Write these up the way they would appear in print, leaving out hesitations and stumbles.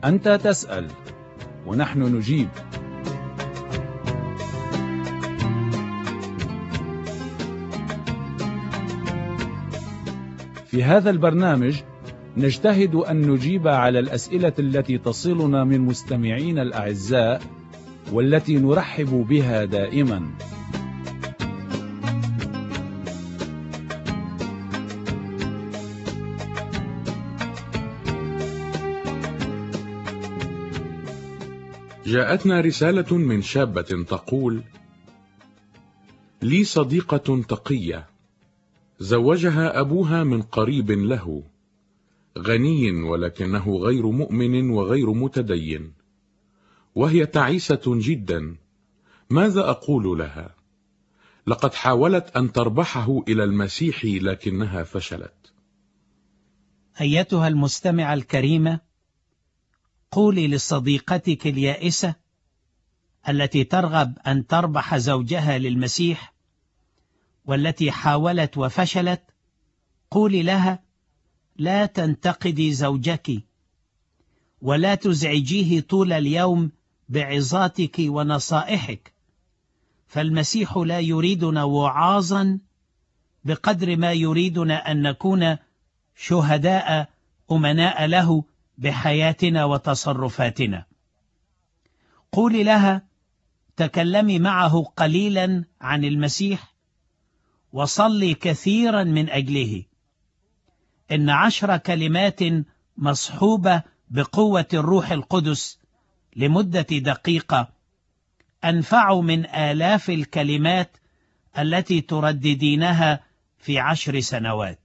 أنت تسأل ونحن نجيب. في هذا البرنامج نجتهد أن نجيب على الأسئلة التي تصلنا من مستمعين الأعزاء والتي نرحب بها دائما. جاءتنا رسالة من شابة تقول: لي صديقة تقية زوجها أبوها من قريب له، غني ولكنه غير مؤمن وغير متدين، وهي تعيسة جدا. ماذا أقول لها؟ لقد حاولت أن تربحه إلى المسيح لكنها فشلت. أيتها المستمعة الكريمة، قولي لصديقتك اليائسة التي ترغب أن تربح زوجها للمسيح والتي حاولت وفشلت، قولي لها: لا تنتقدي زوجك ولا تزعجيه طول اليوم بعظاتك ونصائحك، فالمسيح لا يريدنا وعاظا بقدر ما يريدنا أن نكون شهداء أمناء له بحياتنا وتصرفاتنا. قولي لها: تكلمي معه قليلا عن المسيح وصلي كثيرا من أجله. إن 10 كلمات مصحوبة بقوة الروح القدس لمدة دقيقة أنفع من آلاف الكلمات التي ترددينها في 10 سنوات.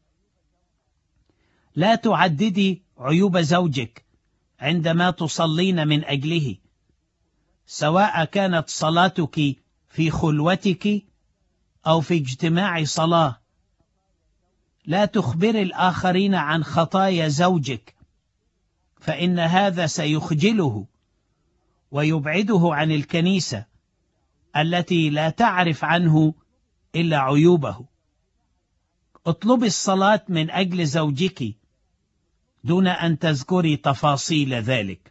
لا تعددي عيوب زوجك عندما تصلين من أجله، سواء كانت صلاتك في خلوتك أو في اجتماع صلاة. لا تخبري الآخرين عن خطايا زوجك، فإن هذا سيخجله ويبعده عن الكنيسة التي لا تعرف عنه إلا عيوبه. اطلبي الصلاة من أجل زوجك دون أن تذكري تفاصيل ذلك.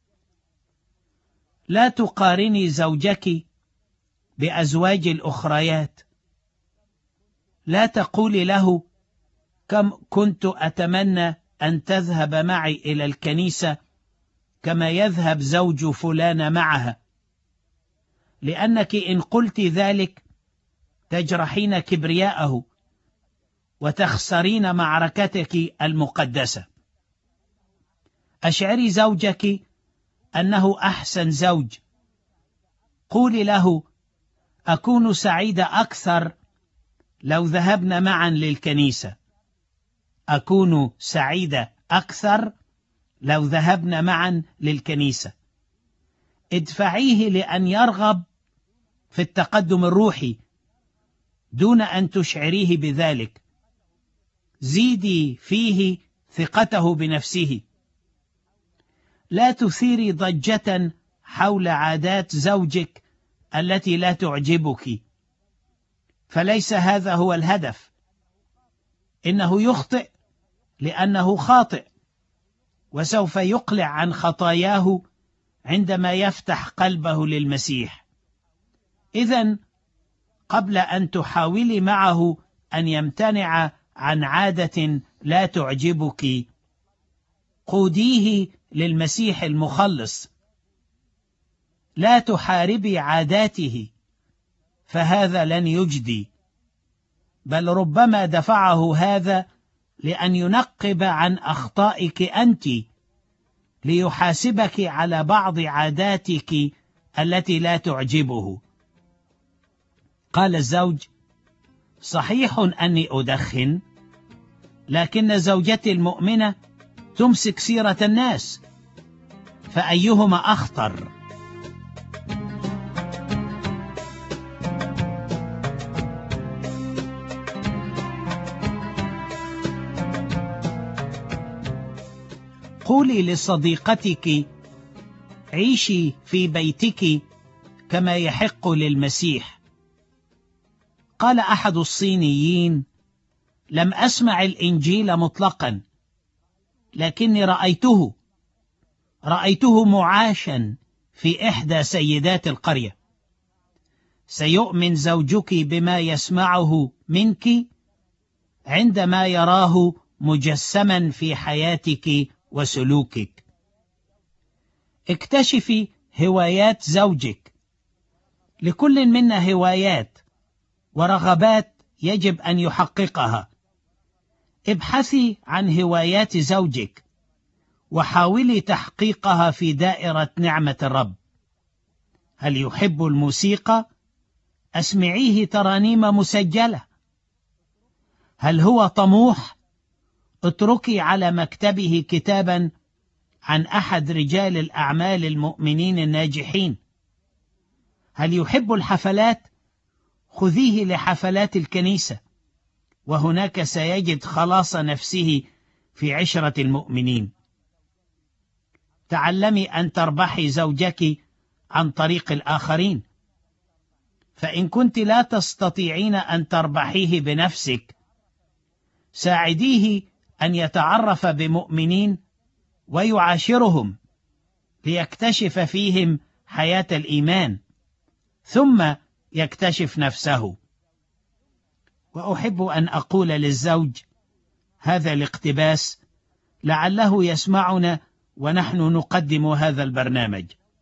لا تقارني زوجك بأزواج الأخريات. لا تقولي له: كم كنت أتمنى أن تذهب معي إلى الكنيسة كما يذهب زوج فلان معها، لأنك إن قلت ذلك تجرحين كبرياءه وتخسرين معركتك المقدسة. أشعري زوجك أنه أحسن زوج. قولي له: أكون سعيدة أكثر لو ذهبنا معا للكنيسة. أكون سعيدة أكثر لو ذهبنا معا للكنيسة. ادفعيه لأن يرغب في التقدم الروحي دون أن تشعريه بذلك. زيدي فيه ثقته بنفسه. لا تثيري ضجة حول عادات زوجك التي لا تعجبك، فليس هذا هو الهدف. إنه يخطئ لأنه خاطئ، وسوف يقلع عن خطاياه عندما يفتح قلبه للمسيح. إذن قبل أن تحاولي معه أن يمتنع عن عادة لا تعجبك، قوديه للمسيح المخلص. لا تحاربي عاداته، فهذا لن يجدي، بل ربما دفعه هذا لأن ينقب عن أخطائك أنت، ليحاسبك على بعض عاداتك التي لا تعجبه. قال الزوج: صحيح أني أدخن، لكن زوجتي المؤمنة تمسك سيرة الناس، فأيهما أخطر؟ قولي لصديقتك: عيشي في بيتك كما يحق للمسيح. قال أحد الصينيين: لم أسمع الإنجيل مطلقا، لكني رأيته، رأيته معاشا في إحدى سيدات القرية. سيؤمن زوجك بما يسمعه منك عندما يراه مجسما في حياتك وسلوكك. اكتشفي هوايات زوجك. لكل منا هوايات ورغبات يجب أن يحققها. ابحثي عن هوايات زوجك وحاولي تحقيقها في دائرة نعمة الرب. هل يحب الموسيقى؟ أسمعيه ترانيم مسجلة. هل هو طموح؟ اتركي على مكتبه كتابا عن أحد رجال الأعمال المؤمنين الناجحين. هل يحب الحفلات؟ خذيه لحفلات الكنيسة، وهناك سيجد خلاص نفسه في عشرة المؤمنين. تعلمي أن تربحي زوجك عن طريق الآخرين. فإن كنت لا تستطيعين أن تربحيه بنفسك، ساعديه أن يتعرف بمؤمنين ويعاشرهم ليكتشف فيهم حياة الإيمان، ثم يكتشف نفسه. وأحب أن أقول للزوج هذا الاقتباس لعله يسمعنا ونحن نقدم هذا البرنامج.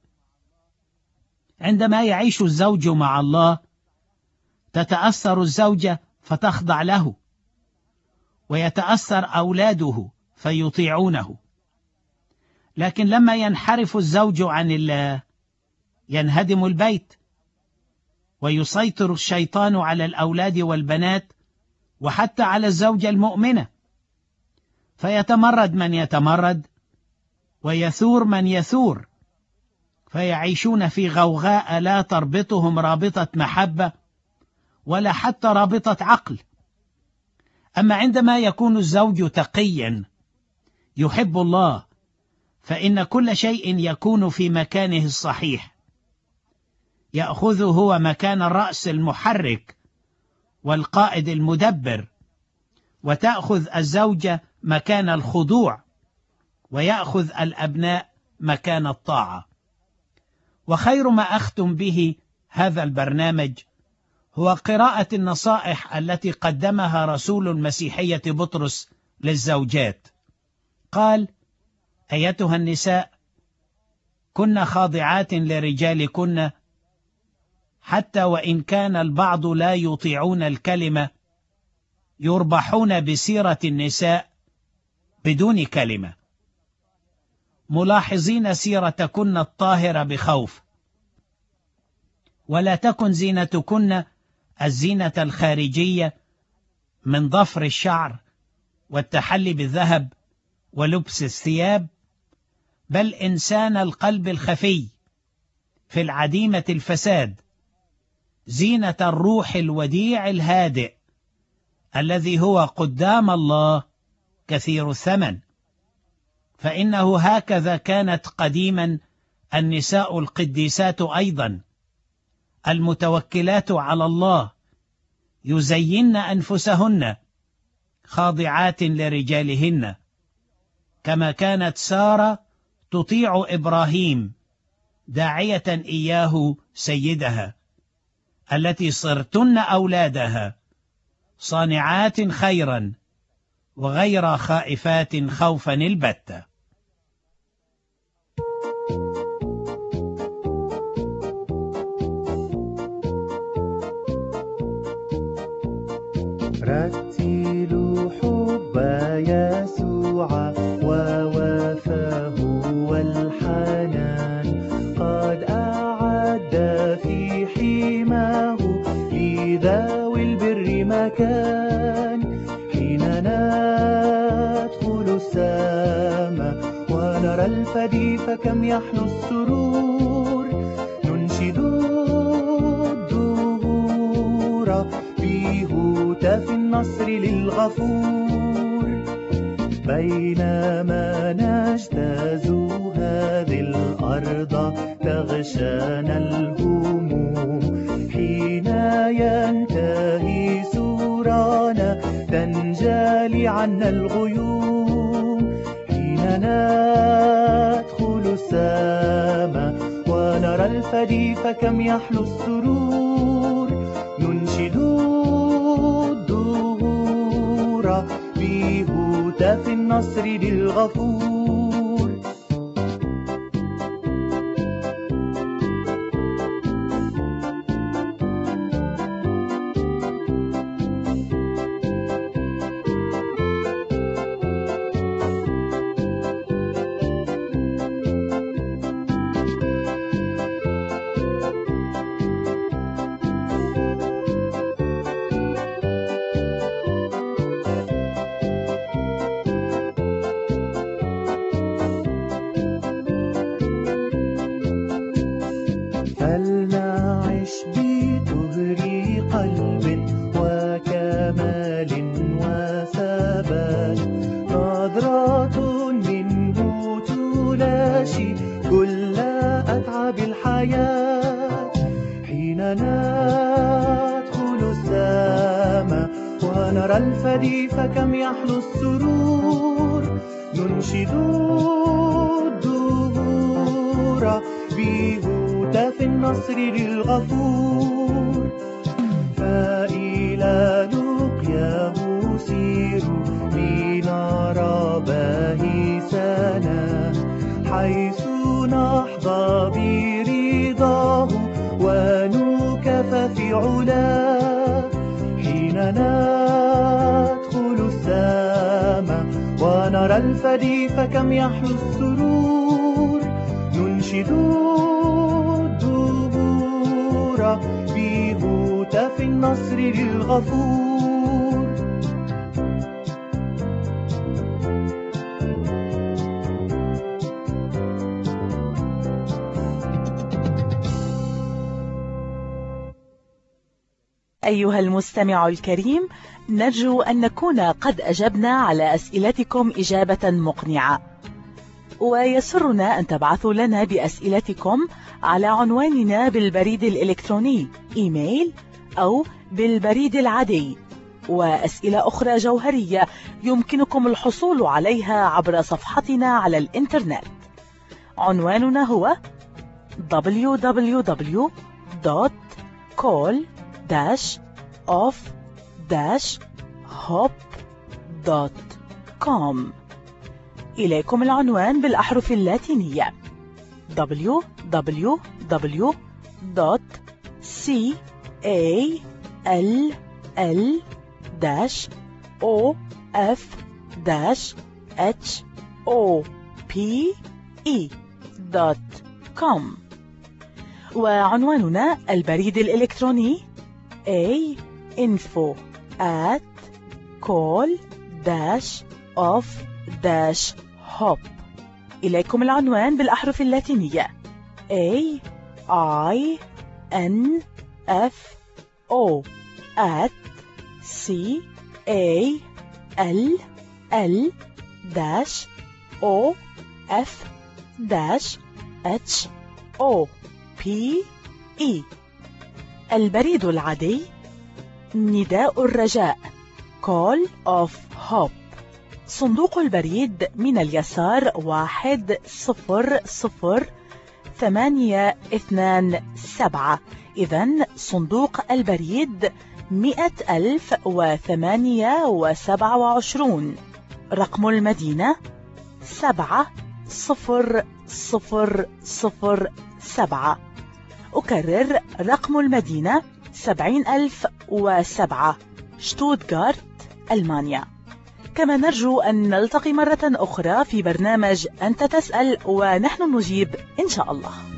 عندما يعيش الزوج مع الله تتأثر الزوجة فتخضع له، ويتأثر أولاده فيطيعونه. لكن لما ينحرف الزوج عن الله ينهدم البيت، ويسيطر الشيطان على الأولاد والبنات وحتى على الزوجة المؤمنة، فيتمرد من يتمرد ويثور من يثور، فيعيشون في غوغاء لا تربطهم رابطة محبة ولا حتى رابطة عقل. أما عندما يكون الزوج تقيا يحب الله، فإن كل شيء يكون في مكانه الصحيح. يأخذ هو مكان الرأس المحرك والقائد المدبر، وتأخذ الزوجة مكان الخضوع، ويأخذ الأبناء مكان الطاعة. وخير ما أختم به هذا البرنامج هو قراءة النصائح التي قدمها رسول المسيحية بطرس للزوجات. قال: أيتها النساء، كن خاضعات لرجالكن، حتى وإن كان البعض لا يطيعون الكلمة يربحون بسيرة النساء بدون كلمة، ملاحظين سيرتكن الطاهرة بخوف. ولا تكن زينتكن الزينة الخارجية من ضفر الشعر والتحلي بالذهب ولبس الثياب، بل إنسان القلب الخفي في العديمة الفساد، زينة الروح الوديع الهادئ الذي هو قدام الله كثير الثمن. فإنه هكذا كانت قديما النساء القديسات أيضا، المتوكلات على الله، يزين أنفسهن خاضعات لرجالهن، كما كانت سارة تطيع إبراهيم داعية إياه سيدها، التي صرتن أولادها صانعات خيرا وغير خائفات خوفا البتة. رتلوا حب يسوع ووفاه والحنان، قد أعد في حماه لذوي البر مكان. حين ندخل السماء ونرى الفدي فكم يحلو السرور، ننشد الدهور بهتاف النصر للغفور. بينما نجتاز هذه الأرض تغشانا الهموم، حين ينتهي سورانا تنجلي عنا الغيوم. حين ندخل الفدي فكم يحلو السرور ننشد الدهور بهتاف النصر للغفور. فلنعش بطهر قلب وكمال وثبات نظرة منه تلاشي كل أتعاب الحياة حين ندخل السماء ونرى الفدي فكم يحلو السرور ننشد الدهور بهتاف النصر للغفور. فإلى لقياه سيروا لنرى باهسنا حيث نحظى برضاه ونكف في علاه حين ندخل السماء ونرى الفدي فكم يحلو السرور ننشد الدهور بهتاف النصر للغفور. أيها المستمع الكريم، نرجو أن نكون قد أجبنا على أسئلتكم إجابة مقنعة، ويسرنا أن تبعثوا لنا بأسئلتكم على عنواننا بالبريد الإلكتروني إيميل أو بالبريد العادي. وأسئلة أخرى جوهرية يمكنكم الحصول عليها عبر صفحتنا على الإنترنت. عنواننا هو www.call-off-hop.com. إليكم العنوان بالأحرف اللاتينية www.call-off-hop.com. وعنواننا البريد الإلكتروني info@call-off-hop. إليكم العنوان بالأحرف اللاتينية AINFO@call-off-hop. البريد العادي نداء الرجاء Call of Hope. صندوق البريد من اليسار 100,827. إذن صندوق البريد 100,028. رقم المدينة 70007. أكرر رقم المدينة 70,007، شتوتغارت، ألمانيا. كما نرجو أن نلتقي مرة أخرى في برنامج أنت تسأل ونحن نجيب إن شاء الله.